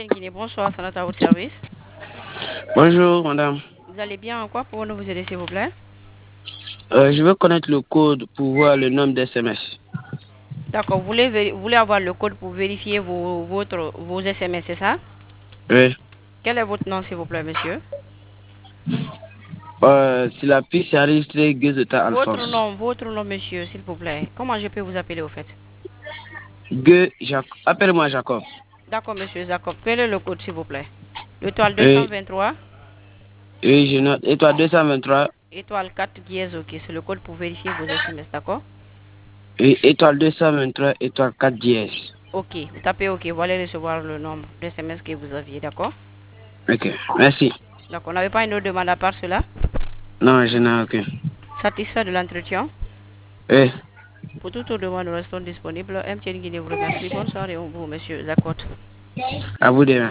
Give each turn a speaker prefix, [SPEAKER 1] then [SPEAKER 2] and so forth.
[SPEAKER 1] Guinée, bonsoir, ça à votre service.
[SPEAKER 2] Bonjour, madame.
[SPEAKER 1] Vous allez bien? En quoi pouvons-nous vous aider, s'il vous plaît?
[SPEAKER 2] Je veux connaître le code pour voir le nombre d'SMS.
[SPEAKER 1] D'accord, vous voulez avoir le code pour vérifier vos SMS, c'est ça?
[SPEAKER 2] Oui.
[SPEAKER 1] Quel est votre nom, s'il vous plaît, monsieur?
[SPEAKER 2] Si la piste est enregistrée, Guezeta Alphonse.
[SPEAKER 1] Votre nom, monsieur, s'il vous plaît. Comment je peux vous appeler, au fait?
[SPEAKER 2] Appelle-moi Jacob.
[SPEAKER 1] D'accord, monsieur Jacob. Quel est le code, s'il vous plaît? L'étoile
[SPEAKER 2] Oui,
[SPEAKER 1] 223,
[SPEAKER 2] oui, je note. Étoile 223.
[SPEAKER 1] étoile 4 dièse, ok. C'est le code pour vérifier vos SMS, d'accord?
[SPEAKER 2] Oui, étoile 223, étoile 4 dièse.
[SPEAKER 1] Ok, vous tapez ok, vous allez recevoir le nombre d'SMS que vous aviez, d'accord?
[SPEAKER 2] Ok, merci.
[SPEAKER 1] Donc, on n'avait pas une autre demande à part cela?
[SPEAKER 2] Non, je n'ai aucun.
[SPEAKER 1] Satisfait de l'entretien?
[SPEAKER 2] Oui,
[SPEAKER 1] Pour toute autre demande, nous restons disponibles. MTN Guinée vous remercie. Bonne soirée, au vous, monsieur Zakot.
[SPEAKER 2] à vous de même.